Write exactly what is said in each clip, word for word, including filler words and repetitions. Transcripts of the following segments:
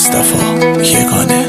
مصطفی یگانه.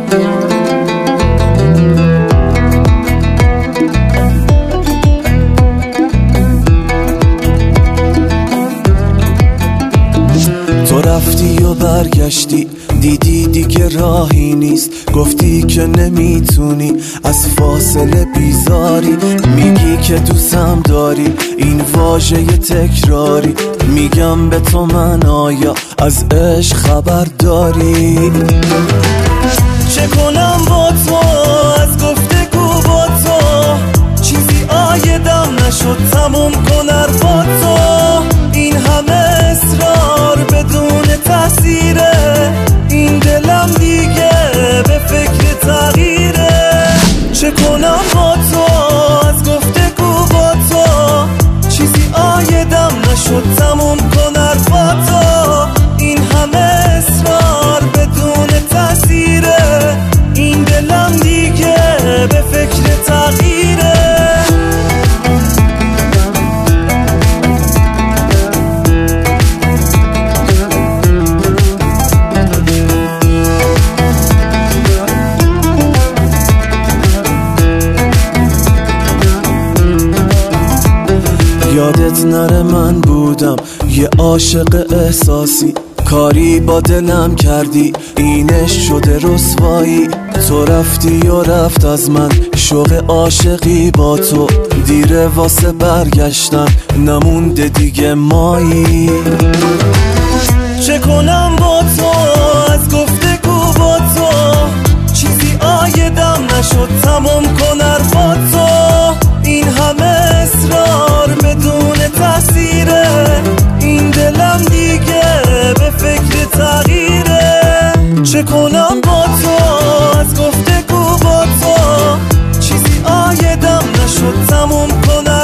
تو رفتی و برگشتی، دیدی دیگه راهی نیست، گفتی که نمیتونی از فاصله بیزاری، میگی که دوستم داری، این واژه تکراری، میگم به تو من آیا از عشق خبر داری؟ چه کنم با تو از گفتگو با تو، چیزی آیدم نشد تموم کن حرفا تو، این همه اصرار بدون تاثیره، این دلم دیگه به فکر تغییره. چه کنم با تو از گفتگو با تو، چیزی آیدم نشد تموم کن حرفا تو، این همه اصرار بدون تاثیره، این دلم دیگه به فکر تغییره. یادت نره من بودم یه عاشق احساسی، کاری با دلم کردی اینش شده رسوایی، تو رفتی و رفت از من شوق عاشقی با تو، دیره واسه برگشتن نمونده دیگه مایی. چه کنم با تو از گفتگو با تو، چیزی آیدم نشد تمام کن حرفا تو، این همه اصرار بدون تاثیره، این دلم دیگه به فکر تغییره. چه کنم با تو از گفتگو با تو، چیزی آیدم نشد تموم کنم